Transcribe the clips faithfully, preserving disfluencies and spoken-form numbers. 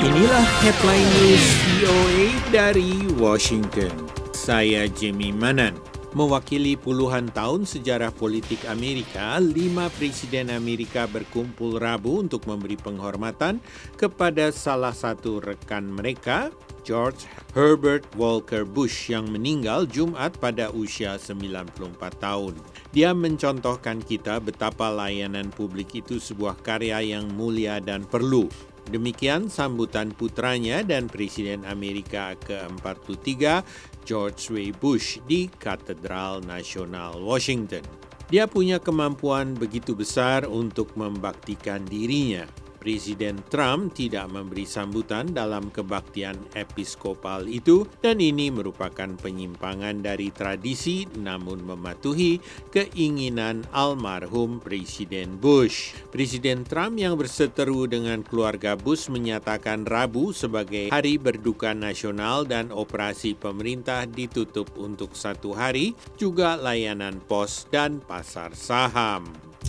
Inilah headline news V O A dari Washington. Saya Jimmy Manan. Mewakili puluhan tahun sejarah politik Amerika, lima presiden Amerika berkumpul Rabu untuk memberi penghormatan kepada salah satu rekan mereka, George Herbert Walker Bush, yang meninggal Jumat pada usia sembilan puluh empat tahun. Dia mencontohkan kita betapa layanan publik itu sebuah karya yang mulia dan perlu. Demikian sambutan putranya dan Presiden Amerika ke empat puluh tiga, George W. Bush, di Katedral Nasional Washington. Dia punya kemampuan begitu besar untuk membaktikan dirinya. Presiden Trump tidak memberi sambutan dalam kebaktian episkopal itu, dan ini merupakan penyimpangan dari tradisi namun mematuhi keinginan almarhum Presiden Bush. Presiden Trump yang berseteru dengan keluarga Bush menyatakan Rabu sebagai hari berduka nasional dan operasi pemerintah ditutup untuk satu hari, juga layanan pos dan pasar saham.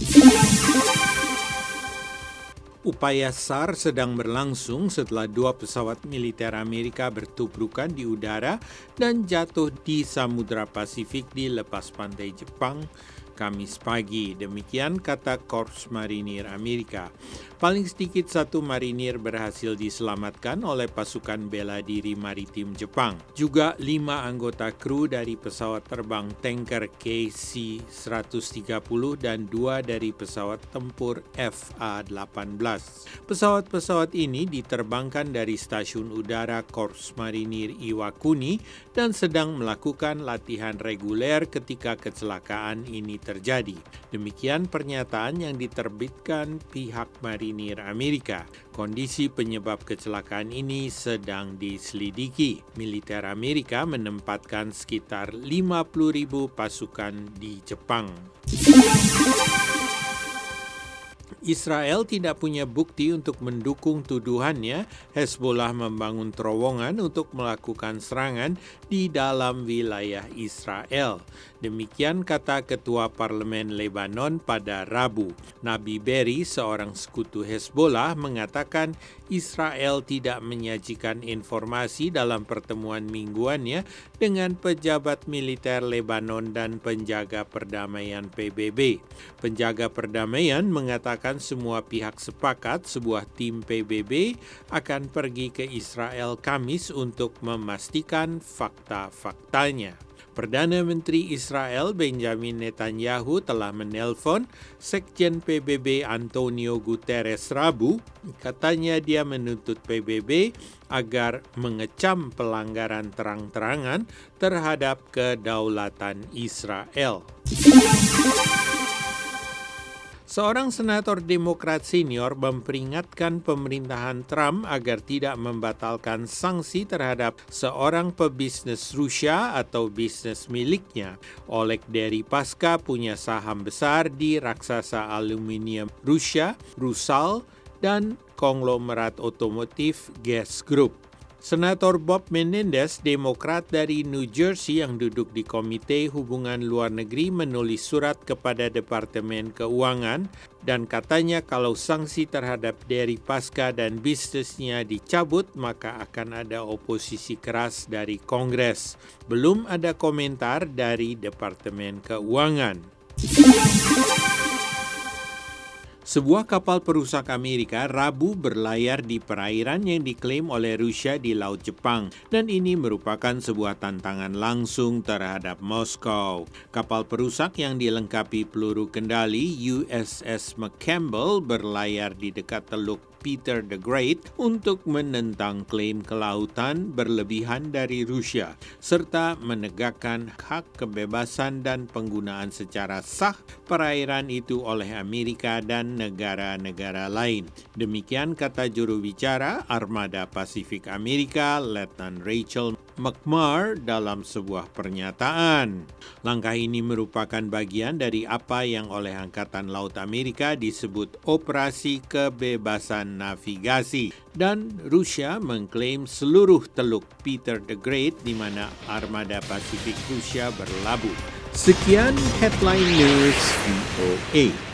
Upaya S A R sedang berlangsung setelah dua pesawat militer Amerika bertubrukan di udara dan jatuh di Samudra Pasifik di lepas pantai Jepang Kamis pagi. Demikian kata Korps Marinir Amerika. Paling sedikit satu marinir berhasil diselamatkan oleh pasukan bela diri maritim Jepang. Juga lima anggota kru dari pesawat terbang tanker K C seratus tiga puluh dan dua dari pesawat tempur F A delapan belas. Pesawat-pesawat ini diterbangkan dari stasiun udara Korps Marinir Iwakuni dan sedang melakukan latihan reguler ketika kecelakaan ini terjadi. Demikian pernyataan yang diterbitkan pihak Marinir Amerika. Kondisi penyebab kecelakaan ini sedang diselidiki. Militer Amerika menempatkan sekitar lima puluh ribu pasukan di Jepang. Israel tidak punya bukti untuk mendukung tuduhannya Hezbollah membangun terowongan untuk melakukan serangan di dalam wilayah Israel. Demikian kata Ketua Parlemen Lebanon pada Rabu. Nabi Berri, seorang sekutu Hezbollah, mengatakan Israel tidak menyajikan informasi dalam pertemuan mingguannya dengan pejabat militer Lebanon dan penjaga perdamaian P B B. Penjaga perdamaian mengatakan semua pihak sepakat sebuah tim P B B akan pergi ke Israel Kamis untuk memastikan fakta-faktanya. Perdana Menteri Israel Benjamin Netanyahu telah menelpon Sekjen P B B Antonio Guterres Rabu. Katanya dia menuntut P B B agar mengecam pelanggaran terang-terangan terhadap kedaulatan Israel. Seorang senator Demokrat senior memperingatkan pemerintahan Trump agar tidak membatalkan sanksi terhadap seorang pebisnis Rusia atau bisnis miliknya. Oleg Deripaska punya saham besar di raksasa aluminium Rusia, Rusal, dan konglomerat otomotif Gas Group. Senator Bob Menendez, Demokrat dari New Jersey yang duduk di Komite Hubungan Luar Negeri, menulis surat kepada Departemen Keuangan dan katanya kalau sanksi terhadap Deripaska dan bisnisnya dicabut, maka akan ada oposisi keras dari Kongres. Belum ada komentar dari Departemen Keuangan. Sebuah kapal perusak Amerika Rabu berlayar di perairan yang diklaim oleh Rusia di Laut Jepang, dan ini merupakan sebuah tantangan langsung terhadap Moskow. Kapal perusak yang dilengkapi peluru kendali U S S McCampbell berlayar di dekat Teluk Peter the Great untuk menentang klaim kelautan berlebihan dari Rusia, serta menegakkan hak kebebasan dan penggunaan secara sah perairan itu oleh Amerika dan negara-negara lain. Demikian kata juru bicara Armada Pasifik Amerika, Letnan Rachel McMahon, dalam sebuah pernyataan. Langkah ini merupakan bagian dari apa yang oleh Angkatan Laut Amerika disebut Operasi Kebebasan Navigasi, dan Rusia mengklaim seluruh Teluk Peter the Great di mana Armada Pasifik Rusia berlabuh. Sekian headline news V O A.